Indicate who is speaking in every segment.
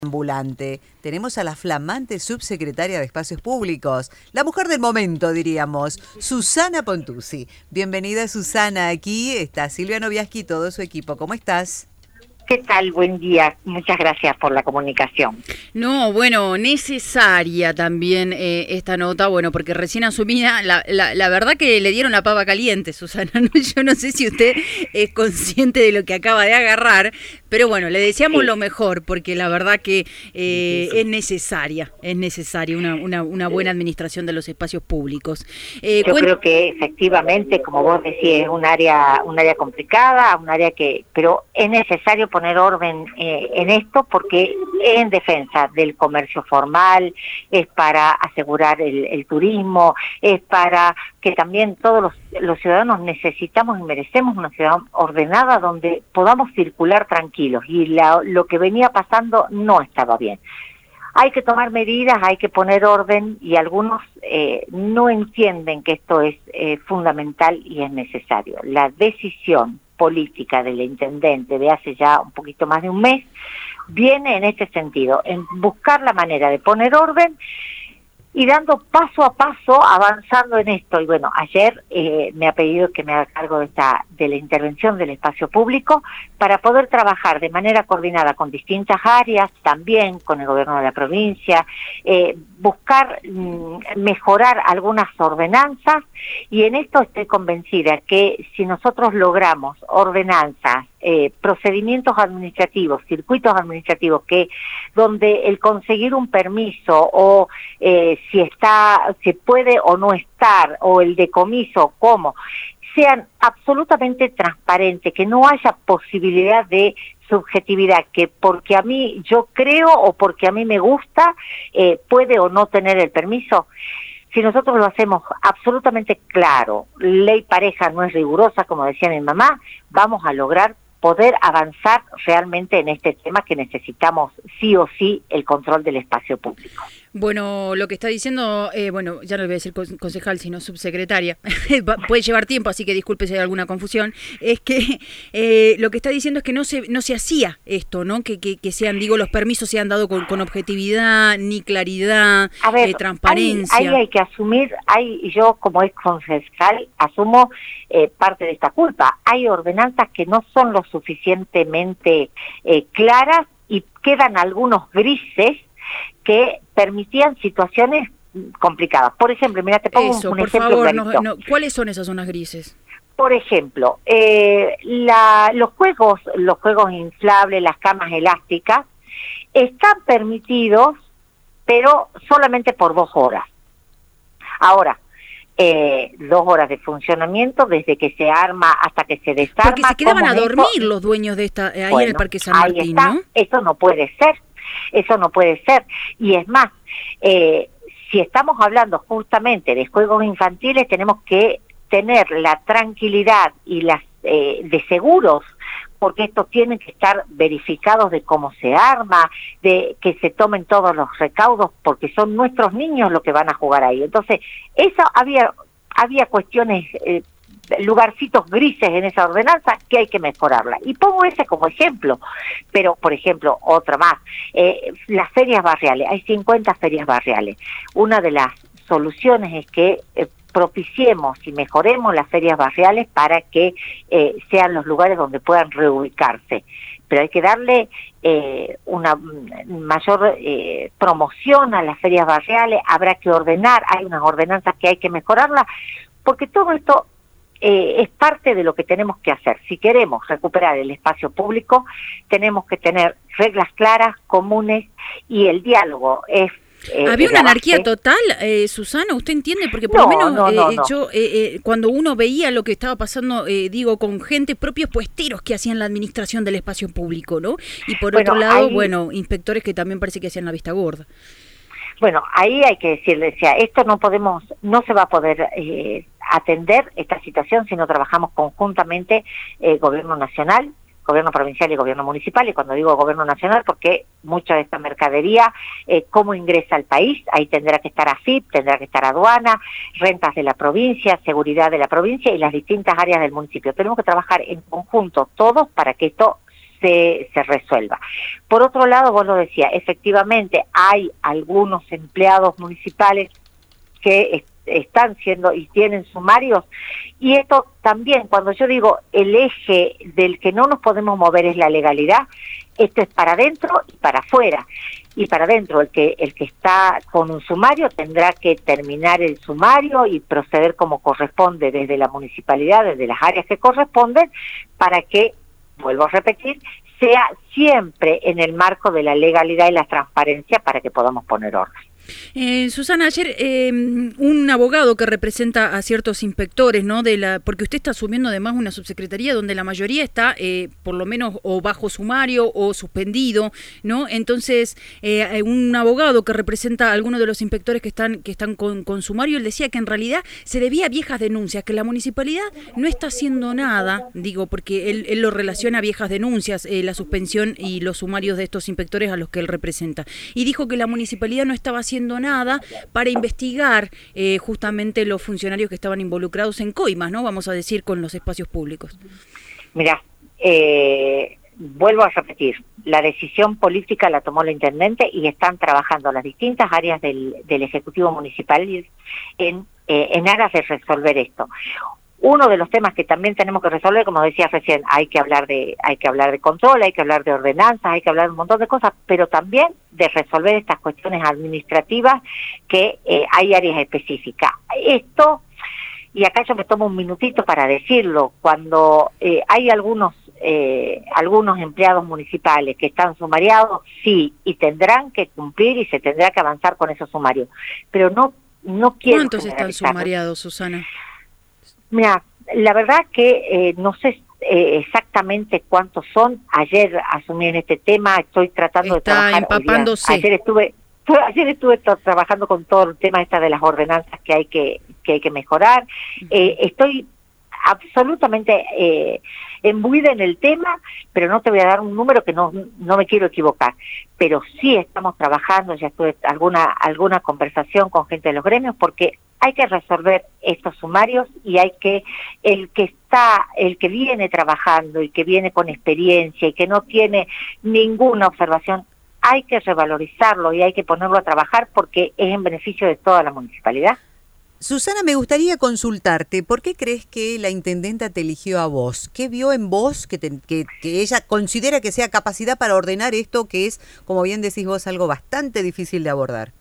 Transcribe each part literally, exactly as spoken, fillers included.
Speaker 1: ambulante. Tenemos a la flamante subsecretaria de Espacios Públicos, la mujer del momento, diríamos, Susana Pontuzzi. Bienvenida, Susana. Aquí está Silvia Noviaski y todo su equipo. ¿Cómo estás?
Speaker 2: ¿Qué tal? Buen día. Muchas gracias por la comunicación.
Speaker 3: No, bueno, necesaria también eh, esta nota, bueno, porque recién asumida, la, la, la verdad que le dieron la pava caliente, Susana. ¿no? Yo no sé si usted es consciente de lo que acaba de agarrar, pero bueno, le deseamos sí. lo mejor, porque la verdad que eh, es necesaria, es necesaria una, una, una buena administración de los espacios públicos.
Speaker 2: Eh, Yo creo que efectivamente, como vos decís, es un área, un área complicada, un área que, pero es necesario poner orden eh, en esto porque es en defensa del comercio formal, es para asegurar el, el turismo, es para que también todos los, los ciudadanos necesitamos y merecemos una ciudad ordenada donde podamos circular tranquilos, y la, lo que venía pasando no estaba bien. Hay que tomar medidas, hay que poner orden, y algunos eh, no entienden que esto es eh, fundamental y es necesario. La decisión política del intendente de hace ya un poquito más de un mes viene en este sentido, en buscar la manera de poner orden y dando paso a paso, avanzando en esto. Y bueno, ayer eh, me ha pedido que me haga cargo de esta de la intervención del espacio público para poder trabajar de manera coordinada con distintas áreas, también con el gobierno de la provincia, eh, buscar mm, mejorar algunas ordenanzas, y en esto estoy convencida que si nosotros logramos ordenanzas, eh, procedimientos administrativos, circuitos administrativos, que donde el conseguir un permiso o eh, si está, se puede o no estar, o el decomiso, cómo, sean absolutamente transparentes, que no haya posibilidad de subjetividad, que porque a mí yo creo o porque a mí me gusta, eh, puede o no tener el permiso. Si nosotros lo hacemos absolutamente claro, ley pareja, no es rigurosa, como decía mi mamá, vamos a lograr poder avanzar realmente en este tema que necesitamos sí o sí el control del espacio público.
Speaker 3: Bueno, lo que está diciendo, eh, bueno, ya no le voy a decir concejal, sino subsecretaria, puede llevar tiempo, así que disculpe si hay alguna confusión, es que eh, lo que está diciendo es que no se no se hacía esto, ¿no? Que, que, que sean, digo, los permisos se han dado con, con objetividad, ni claridad,
Speaker 2: a ver,
Speaker 3: eh, transparencia.
Speaker 2: Ahí, ahí hay que asumir, hay, yo como ex concejal asumo eh, parte de esta culpa. Hay ordenanzas que no son lo suficientemente eh, claras y quedan algunos grises que permitían situaciones complicadas. Por ejemplo, mira, te pongo
Speaker 3: Eso,
Speaker 2: un
Speaker 3: por
Speaker 2: ejemplo
Speaker 3: favor, no,
Speaker 2: clarito.
Speaker 3: no, ¿cuáles son esas zonas grises?
Speaker 2: Por ejemplo, eh, la, los juegos, los juegos inflables, las camas elásticas, están permitidos, pero solamente por dos horas. Ahora, eh, dos horas de funcionamiento desde que se arma hasta que se desarma.
Speaker 3: Porque se quedaban a dormir
Speaker 2: esto?
Speaker 3: los dueños de esta, eh, ahí
Speaker 2: bueno,
Speaker 3: en el Parque San
Speaker 2: ahí
Speaker 3: Martín,
Speaker 2: está.
Speaker 3: ¿no?
Speaker 2: Eso no puede ser. Eso no puede ser. Y es más, eh, si estamos hablando justamente de juegos infantiles, tenemos que tener la tranquilidad y las eh, de seguros, porque estos tienen que estar verificados de cómo se arma, de que se tomen todos los recaudos, porque son nuestros niños los que van a jugar ahí. Entonces, eso había había cuestiones, eh, lugarcitos grises en esa ordenanza que hay que mejorarla. Y pongo ese como ejemplo, pero por ejemplo, otra más, eh, las ferias barriales, hay cincuenta ferias barriales. Una de las soluciones es que eh, propiciemos y mejoremos las ferias barriales para que eh, sean los lugares donde puedan reubicarse. Pero hay que darle eh, una mayor eh, promoción a las ferias barriales, habrá que ordenar, hay unas ordenanzas que hay que mejorarlas, porque todo esto Eh, es parte de lo que tenemos que hacer. Si queremos recuperar el espacio público, tenemos que tener reglas claras, comunes, y el diálogo es... Eh,
Speaker 3: ¿Había una anarquía
Speaker 2: base.
Speaker 3: total, eh, Susana? ¿Usted entiende? Porque por
Speaker 2: no,
Speaker 3: lo menos
Speaker 2: no, no,
Speaker 3: eh,
Speaker 2: no.
Speaker 3: yo, eh, eh, cuando uno veía lo que estaba pasando, eh, digo, con gente, propios puesteros que hacían la administración del espacio público, ¿no? Y por
Speaker 2: bueno,
Speaker 3: otro lado,
Speaker 2: ahí...
Speaker 3: bueno, inspectores que también parece que hacían la vista gorda.
Speaker 2: Bueno, ahí hay que decirle, o sea, esto no podemos, no se va a poder eh, atender esta situación si no trabajamos conjuntamente eh, gobierno nacional, gobierno provincial y gobierno municipal. Y cuando digo gobierno nacional, porque mucha de esta mercadería, eh, cómo ingresa al país, ahí tendrá que estar A F I P, tendrá que estar aduana, rentas de la provincia, seguridad de la provincia y las distintas áreas del municipio. Tenemos que trabajar en conjunto todos para que esto se, se resuelva. Por otro lado, vos lo decías, efectivamente hay algunos empleados municipales que est- están siendo y tienen sumarios, y esto también, cuando yo digo el eje del que no nos podemos mover es la legalidad, esto es para adentro y para afuera. Y para adentro, el que el que está con un sumario tendrá que terminar el sumario y proceder como corresponde desde la municipalidad, desde las áreas que corresponden, para que, vuelvo a repetir, sea siempre en el marco de la legalidad y la transparencia para que podamos poner orden.
Speaker 3: Eh, Susana, ayer eh, un abogado que representa a ciertos inspectores, ¿no? De la, porque usted está asumiendo además una subsecretaría donde la mayoría está, eh, por lo menos, o bajo sumario o suspendido, ¿no? Entonces, eh, un abogado que representa a algunos de los inspectores que están que están con, con sumario, él decía que en realidad se debía a viejas denuncias, que la municipalidad no está haciendo nada, digo, porque él, él lo relaciona a viejas denuncias, eh, la suspensión y los sumarios de estos inspectores a los que él representa. Y dijo que la municipalidad no estaba haciendo nada para investigar eh, justamente los funcionarios que estaban involucrados en coimas, ¿no? Vamos a decir, con los espacios públicos.
Speaker 2: Mira, eh, vuelvo a repetir, la decisión política la tomó el intendente y están trabajando las distintas áreas del, del Ejecutivo Municipal en, eh, en aras de resolver esto. Uno de los temas que también tenemos que resolver, como decía recién, hay que hablar de hay que hablar de control, hay que hablar de ordenanzas, hay que hablar de un montón de cosas, pero también de resolver estas cuestiones administrativas que eh, hay áreas específicas. Esto, y acá yo me tomo un minutito para decirlo, cuando eh, hay algunos eh, algunos empleados municipales que están sumariados, sí, y tendrán que cumplir y se tendrá que avanzar con esos sumarios, pero no no quiero.
Speaker 3: ¿Cuántos están sumariados, Susana?
Speaker 2: Mira, la verdad que eh, no sé eh, exactamente cuántos son. Ayer asumí en este tema, estoy tratando
Speaker 3: Está
Speaker 2: de trabajar.
Speaker 3: empapándose.
Speaker 2: Ayer estuve, ayer estuve trabajando con todo el tema esta de las ordenanzas que hay que que hay que mejorar. Eh, estoy absolutamente eh, embuida en el tema, pero no te voy a dar un número que no no me quiero equivocar. Pero sí estamos trabajando, ya tuve alguna alguna conversación con gente de los gremios, porque hay que resolver estos sumarios y hay que, el que está, el que viene trabajando y que viene con experiencia y que no tiene ninguna observación, hay que revalorizarlo y hay que ponerlo a trabajar porque es en beneficio de toda la municipalidad.
Speaker 1: Susana, me gustaría consultarte, ¿por qué crees que la intendenta te eligió a vos? ¿Qué vio en vos que, te, que, que ella considera que sea capacidad para ordenar esto que es, como bien decís vos, algo bastante difícil de abordar?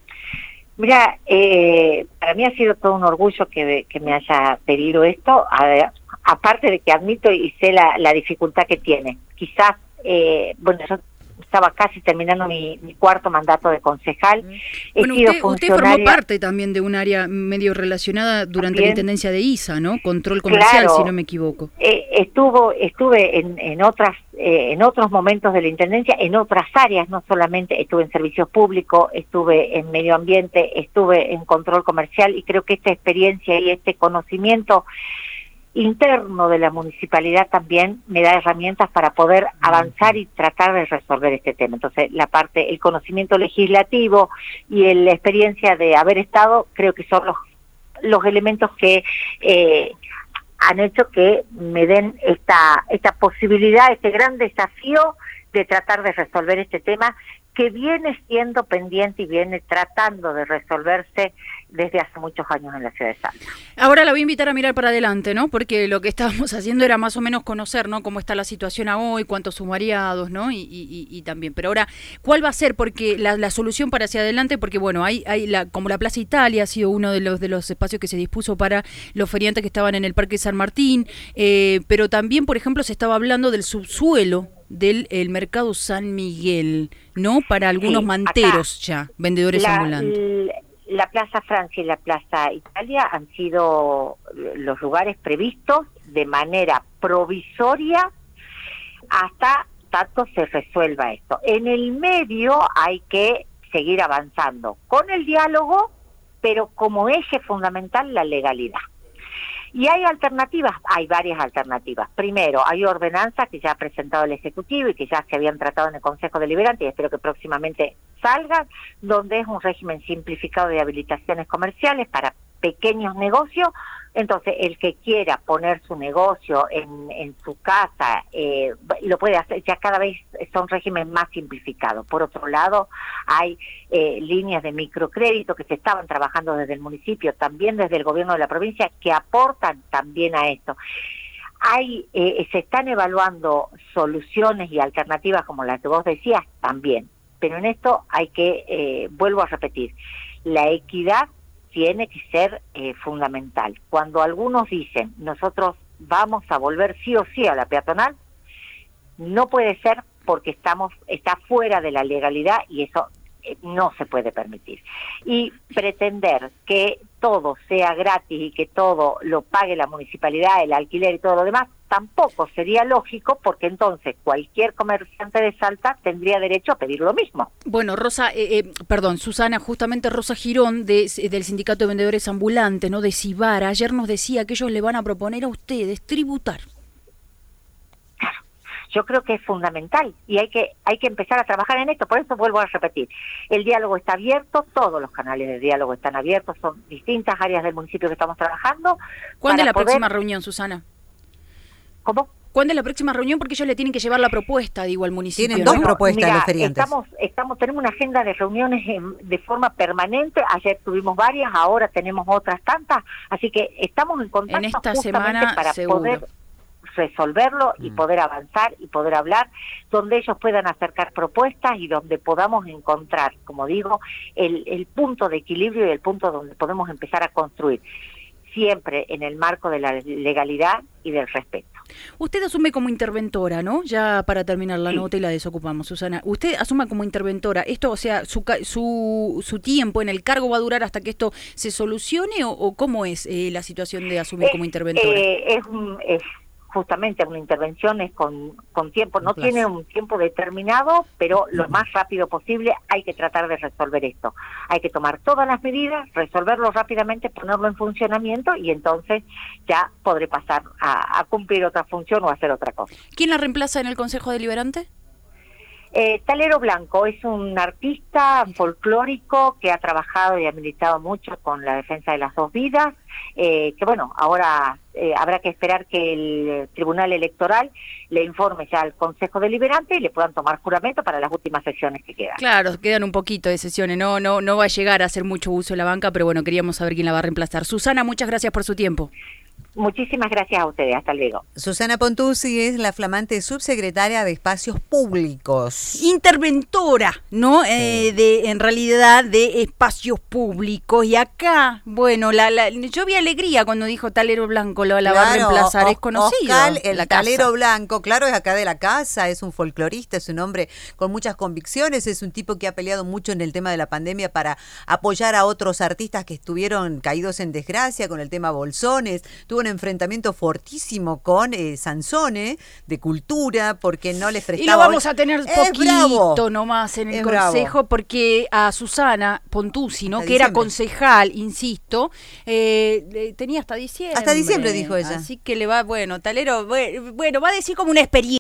Speaker 2: Mira, eh, para mí ha sido todo un orgullo que, que me haya pedido esto, a, aparte de que admito y sé la, la dificultad que tiene. Quizás, eh, bueno, yo estaba casi terminando mi, mi cuarto mandato de concejal. He
Speaker 3: bueno,
Speaker 2: sido
Speaker 3: usted, usted formó parte también de un área medio relacionada durante también, la intendencia de I S A, ¿no? Control comercial, claro, si no me equivoco.
Speaker 2: Eh, estuvo, estuve en, en otras, eh, en otros momentos de la intendencia, en otras áreas, no solamente estuve en servicios públicos, estuve en medio ambiente, estuve en control comercial, y creo que esta experiencia y este conocimiento interno de la municipalidad también me da herramientas para poder avanzar y tratar de resolver este tema. Entonces, la parte, el conocimiento legislativo y el, la experiencia de haber estado, creo que son los, los elementos que eh, han hecho que me den esta, esta posibilidad, este gran desafío de tratar de resolver este tema que viene siendo pendiente y viene tratando de resolverse desde hace muchos años en la ciudad de Salta.
Speaker 3: Ahora la voy a invitar a mirar para adelante, ¿no? Porque lo que estábamos haciendo era más o menos conocer, ¿no? Cómo está la situación a hoy, cuántos sumariados, ¿no? Y, y, y también. Pero ahora, ¿cuál va a ser? Porque la, la solución para hacia adelante, porque bueno, hay, hay la, como la Plaza Italia ha sido uno de los de los espacios que se dispuso para los feriantes que estaban en el Parque San Martín, eh, pero también, por ejemplo, se estaba hablando del subsuelo del el mercado San Miguel, ¿no? Para algunos sí, manteros ya, vendedores
Speaker 2: la,
Speaker 3: ambulantes.
Speaker 2: La Plaza Francia y la Plaza Italia han sido los lugares previstos de manera provisoria hasta tanto se resuelva esto. En el medio hay que seguir avanzando con el diálogo, pero como eje fundamental la legalidad. Y hay alternativas, hay varias alternativas. Primero, hay ordenanzas que ya ha presentado el Ejecutivo y que ya se habían tratado en el Consejo Deliberante y espero que próximamente salgan, donde es un régimen simplificado de habilitaciones comerciales para pequeños negocios, Entonces, el que quiera poner su negocio en, en su casa, eh, lo puede hacer, ya cada vez son regímenes más simplificados. Por otro lado, hay eh, líneas de microcrédito que se estaban trabajando desde el municipio, también desde el gobierno de la provincia, que aportan también a esto. Hay, eh, se están evaluando soluciones y alternativas como las que vos decías también, pero en esto hay que, eh, vuelvo a repetir, la equidad tiene que ser eh, fundamental. Cuando algunos dicen, nosotros vamos a volver sí o sí a la peatonal, no puede ser porque estamos está fuera de la legalidad y eso eh, no se puede permitir. Y pretender que todo sea gratis y que todo lo pague la municipalidad, el alquiler y todo lo demás, tampoco sería lógico, porque entonces cualquier comerciante de Salta tendría derecho a pedir lo mismo.
Speaker 3: Bueno, Rosa, eh, eh, perdón, Susana, justamente Rosa Girón de, del Sindicato de Vendedores Ambulantes, ¿no? De Cibara, ayer nos decía que ellos le van a proponer a ustedes tributar.
Speaker 2: Claro, yo creo que es fundamental y hay que hay que empezar a trabajar en esto. Por eso vuelvo a repetir, el diálogo está abierto, todos los canales de diálogo están abiertos, son distintas áreas del municipio que estamos trabajando.
Speaker 3: ¿Cuándo es la
Speaker 2: poder...
Speaker 3: próxima reunión, Susana?
Speaker 2: ¿Cómo?
Speaker 3: ¿Cuándo es la próxima reunión? Porque ellos le tienen que llevar la propuesta, digo, al municipio.
Speaker 1: Tienen
Speaker 3: ¿no?
Speaker 1: dos propuestas
Speaker 2: Mira,
Speaker 1: los feriantes.
Speaker 2: Estamos, estamos, tenemos una agenda de reuniones en, de forma permanente. Ayer tuvimos varias, ahora tenemos otras tantas. Así que estamos en contacto
Speaker 3: en esta
Speaker 2: justamente
Speaker 3: semana,
Speaker 2: para
Speaker 3: seguro.
Speaker 2: poder resolverlo y
Speaker 1: Mm.
Speaker 2: poder avanzar y poder hablar, donde ellos puedan acercar propuestas y donde podamos encontrar, como digo, el, el punto de equilibrio y el punto donde podemos empezar a construir, siempre en el marco de la legalidad y del respeto.
Speaker 3: Usted asume como interventora, ¿no? Ya para terminar la
Speaker 2: Sí.
Speaker 3: nota y la desocupamos, Susana. Usted asuma como interventora. Esto, o sea, su, ca- su, su tiempo en el cargo va a durar hasta que esto se solucione o, o cómo es eh, la situación de asumir
Speaker 2: Es,
Speaker 3: como interventora.
Speaker 2: eh, es, un- es justamente una intervención es con, con tiempo, no
Speaker 1: Un plazo.
Speaker 2: tiene un tiempo determinado, pero lo más rápido posible hay que tratar de resolver esto. Hay que tomar todas las medidas, resolverlo rápidamente, ponerlo en funcionamiento y entonces ya podré pasar a, a cumplir otra función o a hacer otra cosa.
Speaker 3: ¿Quién la reemplaza en el Consejo Deliberante?
Speaker 2: Eh, Talero Blanco es un artista folclórico que ha trabajado y ha militado mucho con la defensa de las dos vidas, eh, que bueno, ahora eh, habrá que esperar que el Tribunal Electoral le informe ya al Consejo Deliberante y le puedan tomar juramento para las últimas sesiones que quedan.
Speaker 3: Claro, quedan un poquito de sesiones, no, no, no va a llegar a hacer mucho uso de la banca, pero bueno, queríamos saber quién la va a reemplazar. Susana, muchas gracias por su tiempo.
Speaker 2: Muchísimas gracias a ustedes, hasta luego.
Speaker 1: Susana Pontuzzi es la flamante subsecretaria de Espacios Públicos.
Speaker 3: Interventora, ¿no? Eh, de, en realidad, de espacios públicos. Y acá, bueno, la, la, yo vi alegría cuando dijo Talero Blanco, lo, la va a
Speaker 1: Claro,
Speaker 3: reemplazar,
Speaker 1: O-
Speaker 3: es conocido.
Speaker 1: Oscar, el
Speaker 3: la casa.
Speaker 1: talero blanco, claro, es acá de la casa, es un folclorista, es un hombre con muchas convicciones, es un tipo que ha peleado mucho en el tema de la pandemia para apoyar a otros artistas que estuvieron caídos en desgracia con el tema Bolsones. Tuvo un enfrentamiento fortísimo con eh, Sansone de Cultura porque no le prestaba.
Speaker 3: Y lo vamos a tener
Speaker 1: Es
Speaker 3: poquito
Speaker 1: bravo.
Speaker 3: nomás en el
Speaker 1: Es
Speaker 3: consejo,
Speaker 1: bravo.
Speaker 3: porque a Susana Pontuzzi, ¿no?
Speaker 1: Hasta
Speaker 3: que era
Speaker 1: diciembre.
Speaker 3: concejal, insisto, eh, le- tenía hasta diciembre.
Speaker 1: Hasta diciembre, dijo ella.
Speaker 3: Así que le va, bueno, Talero, bueno, bueno, va a decir como una experiencia.